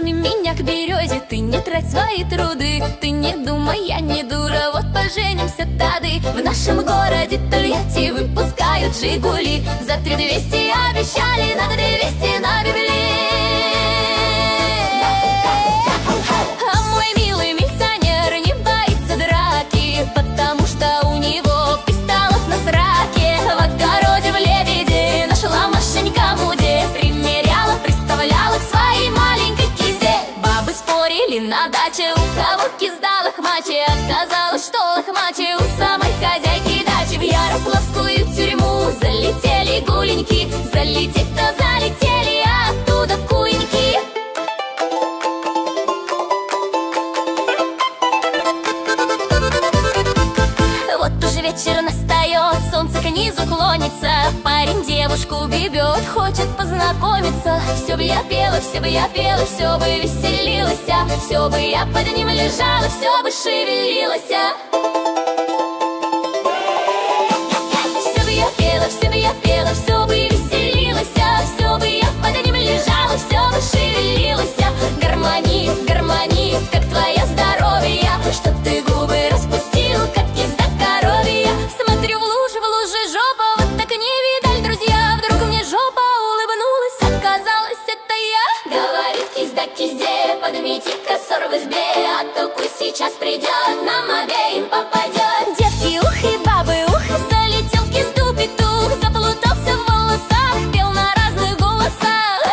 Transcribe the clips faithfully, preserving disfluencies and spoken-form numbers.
прижми меня к березе, ты не трать свои труды. Ты не думай, я не дура, вот поженимся, тады. В нашем городе Тольятти выпускают Жигули. За три двести обещали, на двести набивали. А мой милый милиционер не боится драки, потому что у него пистолет на сраке. В огороде в Лебеде нашла Машенька Муди, примеряла, приставляла к своей маленькой кизе. Бабы спорили на даче, у кого кизда лохмаче. Оказалось, что лохмаче у самой хозяйки дачи. В Ярославскую тюрьму залетели гуленьки, залететь-то залетели, а оттуда куеньки. Вот уже вечер настает, солнце к низу клонится. Парень девушку бьет, хочет познакомиться. Все бы я пела, все бы я пела, все бы веселилась, все бы я под ним лежала, все бы шевелилась. Все бы я пела, все бы я пела, все бы веселилась, все бы я под ним лежала, все бы шевелилась. Гармонист, гармонист, как твое здоровье, что ты губы распустил, как кизда коровья. Смотрю в лужу, в луже жопа, вот так не видали, друзья. Вдруг мне жопа улыбнулась, оказалось, это я. Говорит кизда кизде, подмети косор в избе, а то куй сейчас придет, нам обеим попадет. Девки, ух и бабы, ух, залетел в кизду петух, заплутался в волосах, пел на разных голосах.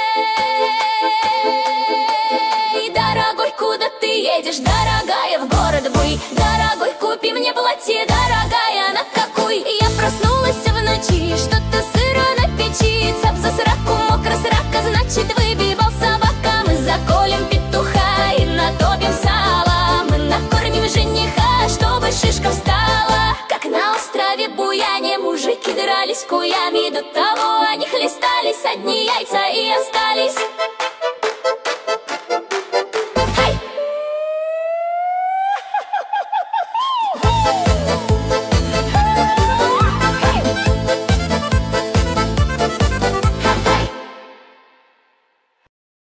Эй, дорогой, куда ты едешь, дорогая, в город буй. Дорогой, купи мне платье, дорогая, на какой? Я проснулась в ночи, что-то сыро на печи. Цап за сраку, мокро срака, значит выбивал собака. Мы заколем петуха и натопим сало, мы накормим жениха, чтобы шишка встала. Как на острове Буяне мужики дрались куями, до того они хлестались, одни яйца и остались.